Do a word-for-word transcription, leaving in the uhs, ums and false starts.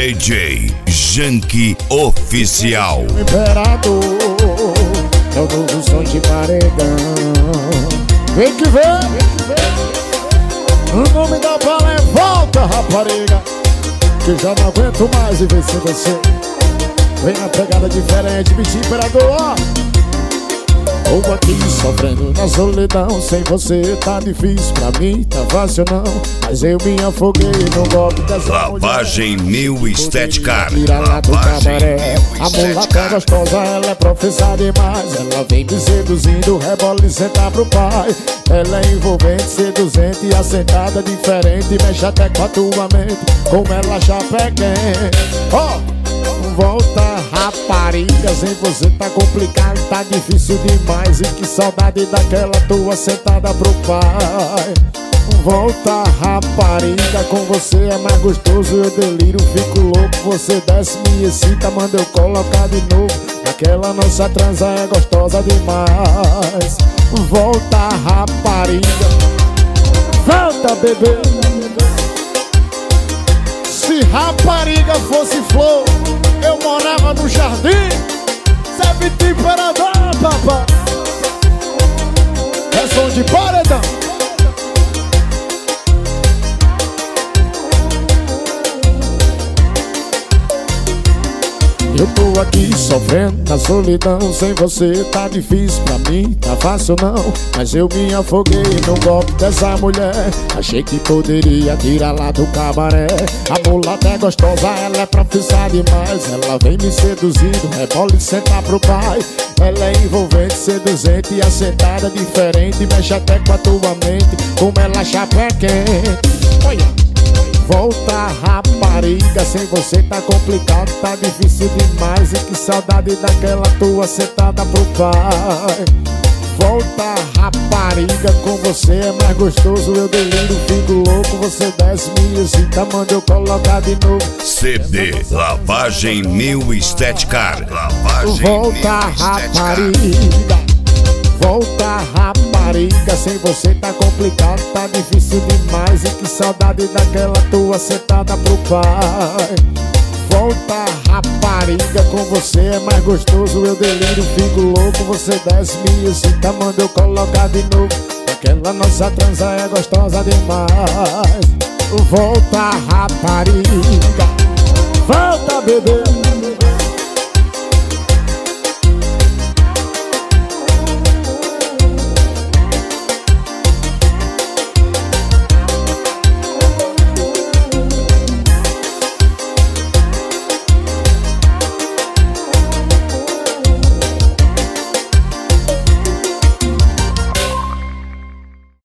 D J Janky Oficial. Imperador é o novo som de paredão. Vem que vem, o nome da bala é Volta, rapariga, que já não aguento mais viver sem você. Vem na pegada diferente, bicho imperador, ó. Ou aqui sofrendo na solidão, sem você tá difícil pra mim, tá fácil não. Mas eu me afoguei no golpe dessa Lavagem New Estética. Lavagem New Estética. A mulata gostosa, ela é profissa demais. Ela vem me seduzindo, rebola e senta pro pai. Ela é envolvente, seduzente e assentada diferente. Mexe até com a tua mente, como ela chapa é quente. Ó! Volta, rapariga, sem você tá complicado, tá difícil demais. E que saudade daquela tua sentada pro pai. Volta, rapariga, com você é mais gostoso. Eu deliro, fico louco, você desce, me excita, manda eu colocar de novo. Aquela nossa transa é gostosa demais. Volta, rapariga, volta, bebê. Se rapariga fosse flor, eu morava no jardim. Sabe temperador, papai. É som de paredão. Eu tô aqui sofrendo na solidão, sem você tá difícil pra mim, tá fácil não. Mas eu me afoguei no golpe dessa mulher. Achei que poderia tirar lá do cabaré. A mulata é gostosa, ela é profissa demais. Ela vem me seduzindo, rebola e senta pro pai. Ela é envolvente, seduzente e assentada diferente. Mexe até com a tua mente, como ela chapa é quente. Olha! Volta, rapariga, sem você tá complicado, tá difícil demais. E que saudade daquela tua sentada pro pai. Volta, rapariga, com você é mais gostoso. Eu deliro, fico louco, você desce, me excita, manda eu colocar de novo. C D Lavagem New Estética. Lavagem Volta, rapariga, volta, rapariga, sem você tá complicado, tá difícil demais. E que saudade daquela tua sentada pro pai. Volta, rapariga, com você é mais gostoso. Eu deliro, fico louco, você desce, me excita, manda eu colocar de novo. Aquela nossa transa é gostosa demais. Volta, rapariga, volta, bebê.